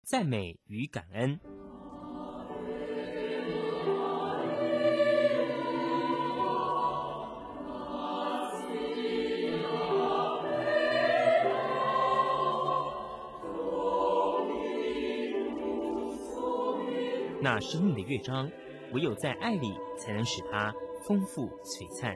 赞美与感恩。那生命的乐章，唯有在爱里，才能使它丰富璀璨。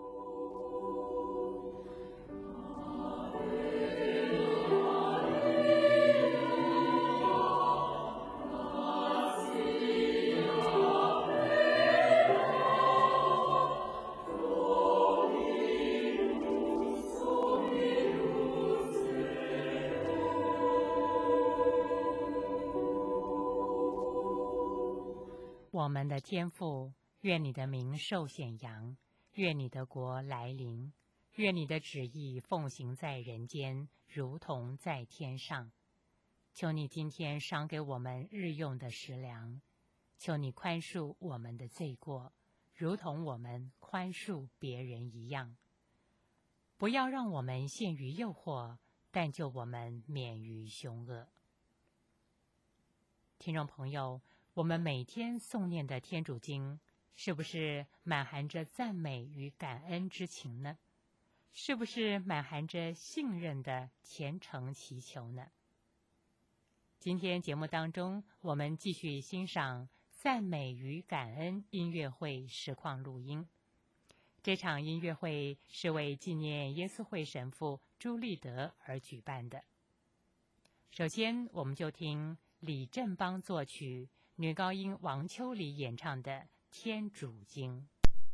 我们的天父，愿你的名受显扬，愿你的国来临，愿你的旨意奉行在人间，如同在天上。求你今天赏给我们日用的食粮，求你宽恕我们的罪过，如同我们宽恕别人一样。不要让我们陷于诱惑，但救我们免于凶恶。听众朋友，我们每天诵念的天主经，是不是满含着赞美与感恩之情呢？是不是满含着信任的虔诚祈求呢？今天节目当中，我们继续欣赏赞美与感恩音乐会实况录音。这场音乐会是为纪念耶稣会神父朱立德而举办的。首先，我们就听李振邦作曲，女高音王秋离演唱的《天主经》。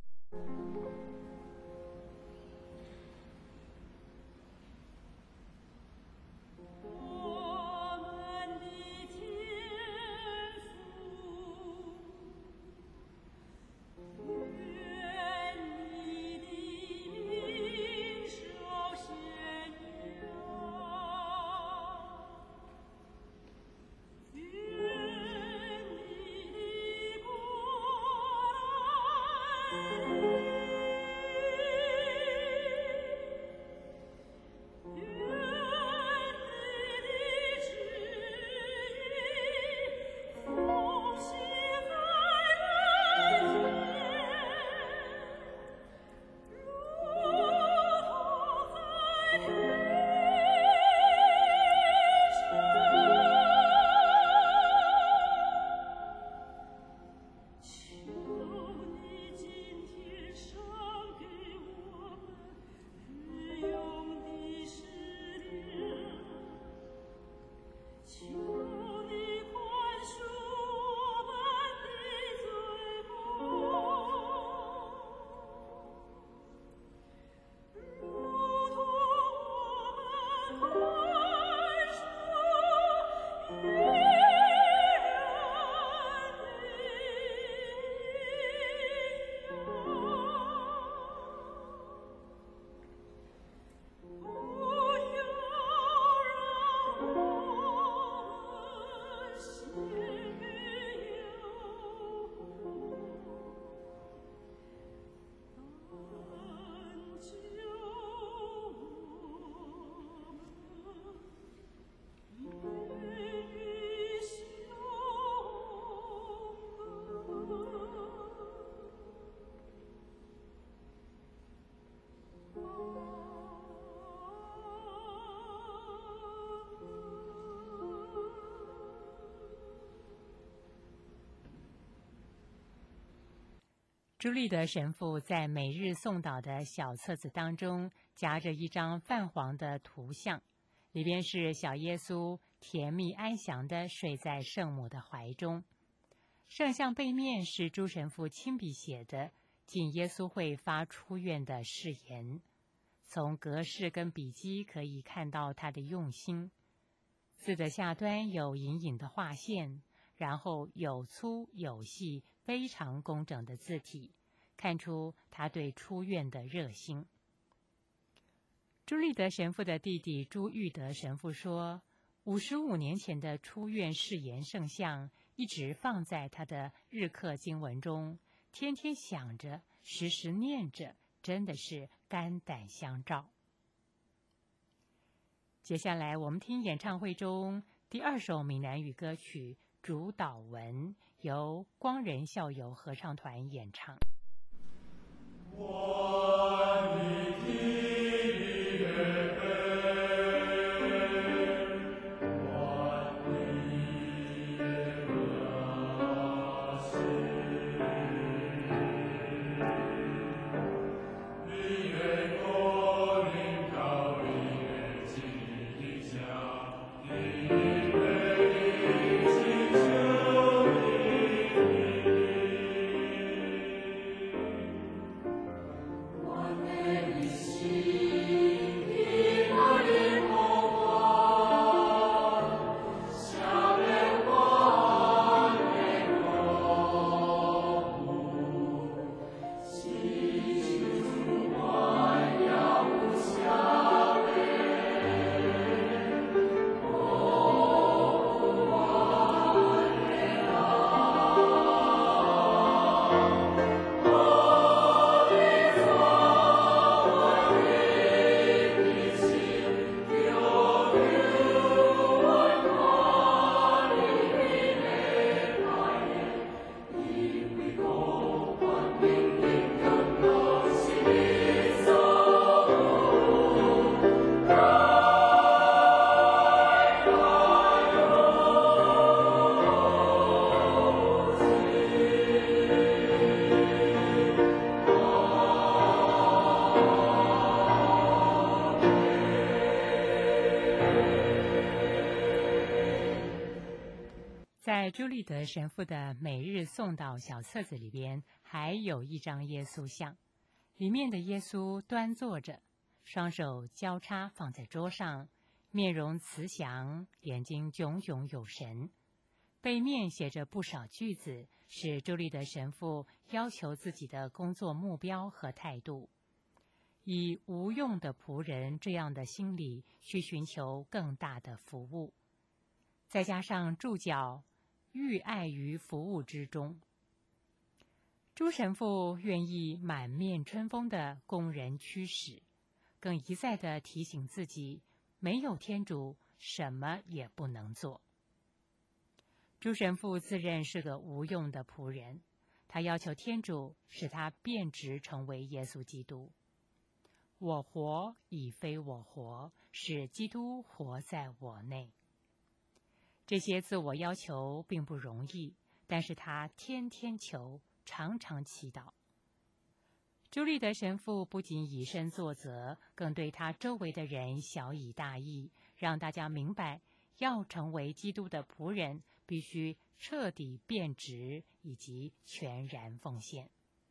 朱立德神父在每日诵祷的小册子当中夹着一张泛黄的图像，里边是小耶稣甜蜜安详地睡在圣母的怀中。圣像背面是朱神父亲笔写的进耶稣会发出院的誓言，从格式跟笔迹可以看到他的用心。字的下端有隐隐的划线，然后有粗有细，非常工整的字体，看出他对出院的热心。朱立德神父的弟弟朱玉德神父说，55年前的出院誓言圣像一直放在他的日课经文中，天天想着，时时念着，真的是肝胆相照。接下来我们听演唱会中第2首闽南语歌曲《主导文》由光仁校友合唱团演唱。在朱立德神父的每日诵祷小册子里边，还有一张耶稣像，里面的耶稣端坐着，双手交叉放在桌上，面容慈祥，眼睛炯炯有神。背面写着不少句子，是朱立德神父要求自己的工作目标和态度，以无用的仆人这样的心理去寻求更大的服务。再加上注脚寓爱于服务之中。朱神父愿意满面春风的供人驱使，更一再的提醒自己，没有天主，什么也不能做。朱神父自认是个无用的仆人，他要求天主使他变职成为耶稣基督。我活已非我活，使基督活在我内。这些自我要求并不容易，但是他天天求，常常祈祷。朱立德神父不仅以身作则，更对他周围的人晓以大义，让大家明白，要成为基督的仆人，必须彻底变职以及全然奉献。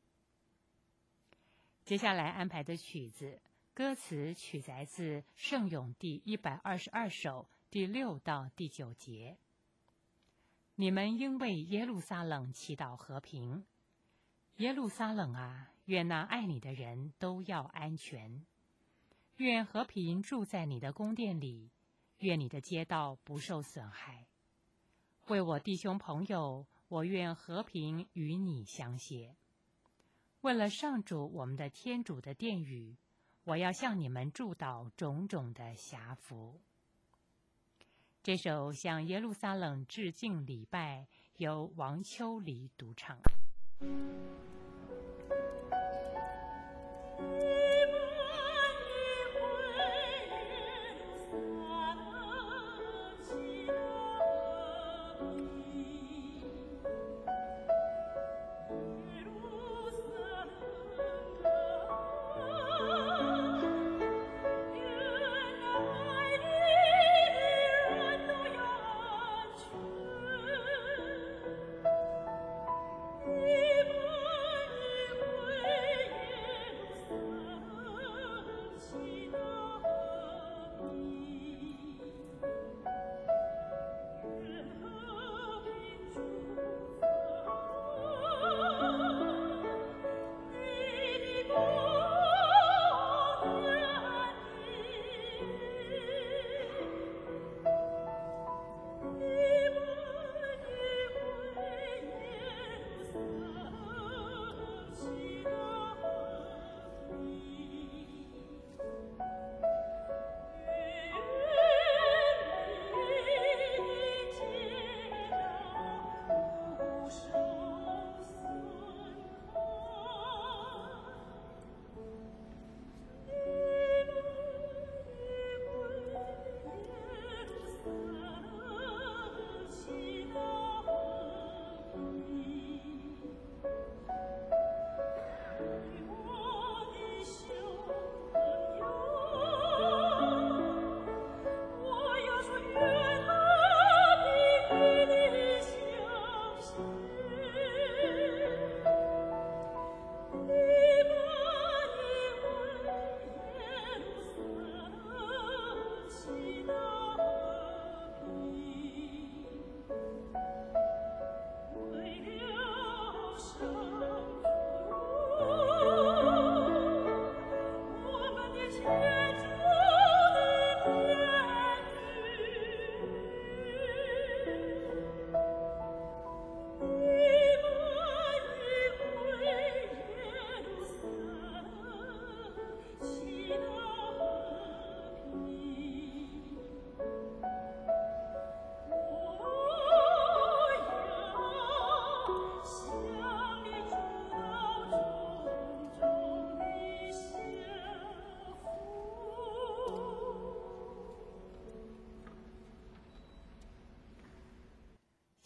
接下来安排的曲子，歌词取材自圣咏第122首第6到第9节。你们应为耶路撒冷祈祷和平。耶路撒冷啊，愿那爱你的人都要安全。愿和平住在你的宫殿里，愿你的街道不受损害。为我弟兄朋友，我愿和平与你相携。为了上主我们的天主的殿宇，我要向你们祝祷种种的暇福。这首向耶路撒冷致敬礼拜由王秋离独唱。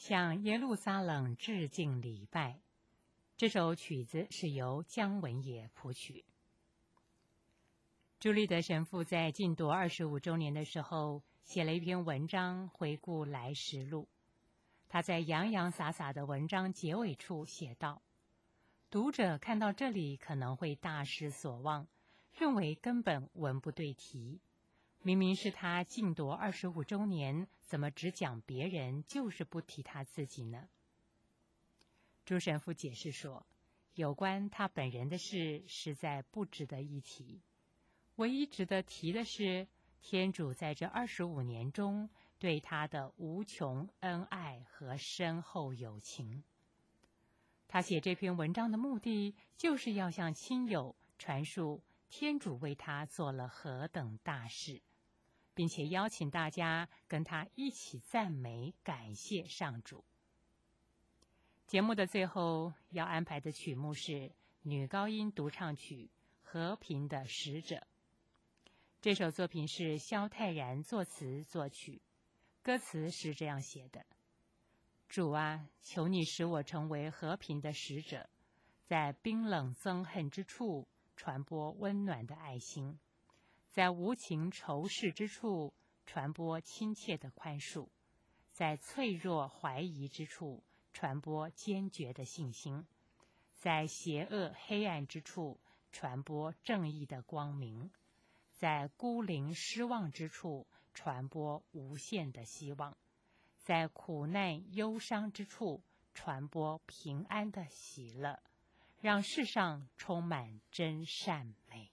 向耶路撒冷致敬礼拜。这首曲子是由姜文也谱曲。朱立德神父在禁铎25周年的时候，写了一篇文章回顾来时路。他在洋洋洒洒的文章结尾处写道：读者看到这里可能会大失所望，认为根本文不对题，明明是他禁铎25周年，怎么只讲别人，就是不提他自己呢？朱神父解释说，有关他本人的事实在不值得一提，唯一值得提的是天主在这25年中对他的无穷恩爱和深厚友情。他写这篇文章的目的，就是要向亲友传述天主为他做了何等大事，并且邀请大家跟他一起赞美感谢上主。节目的最后要安排的曲目是女高音独唱曲《和平的使者》。这首作品是萧泰然作词作曲，歌词是这样写的：主啊，求你使我成为和平的使者，在冰冷憎恨之处传播温暖的爱心，在无情仇视之处传播亲切的宽恕，在脆弱怀疑之处传播坚决的信心，在邪恶黑暗之处传播正义的光明，在孤零失望之处传播无限的希望，在苦难忧伤之处传播平安的喜乐，让世上充满真善美。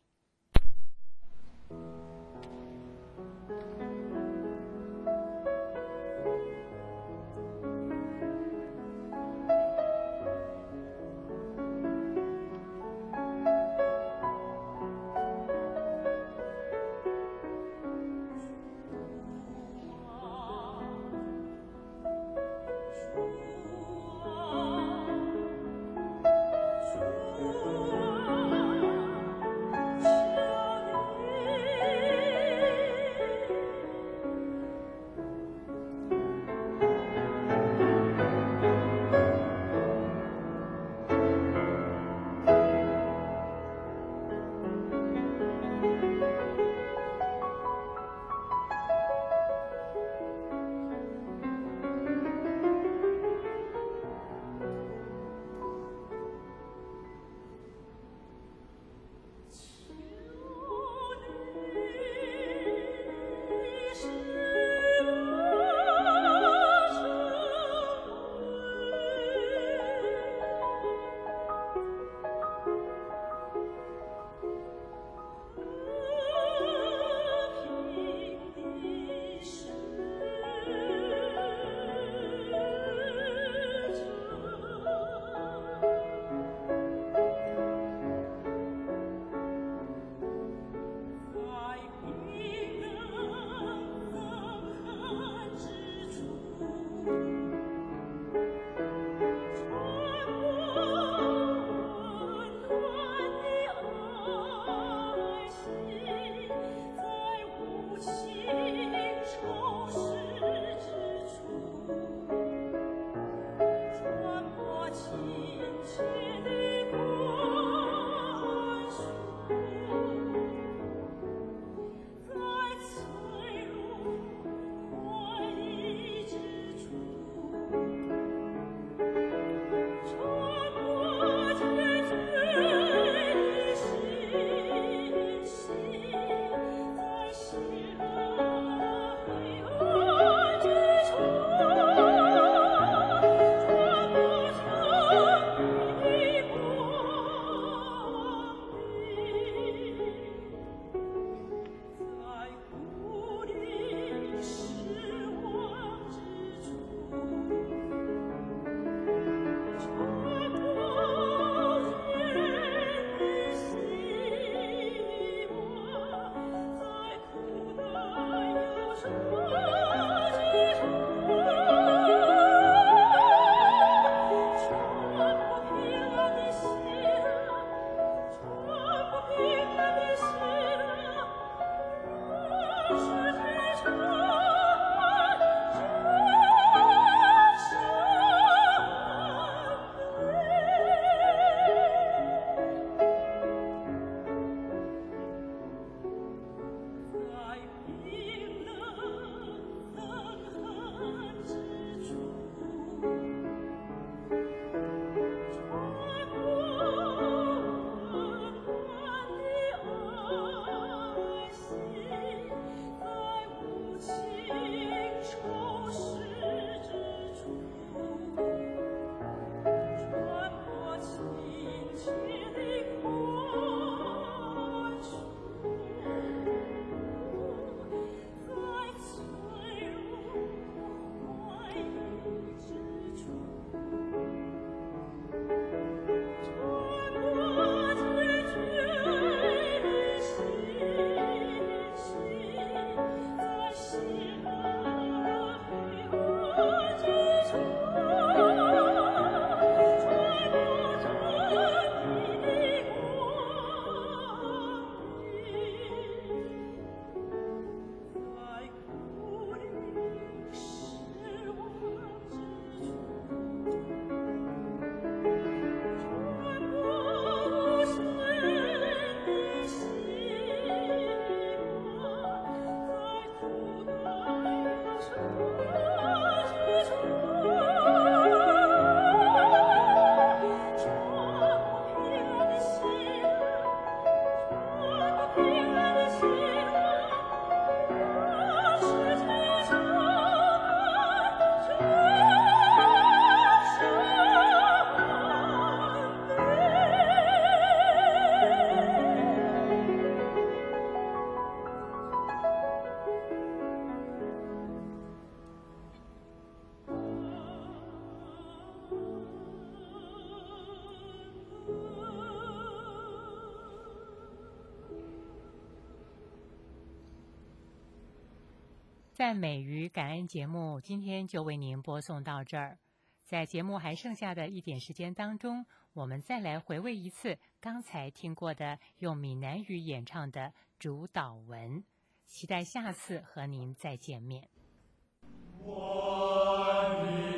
赞美与感恩节目今天就为您播送到这儿。在节目还剩下的一点时间当中，我们再来回味一次刚才听过的用闽南语演唱的主导文，期待下次和您再见面。 我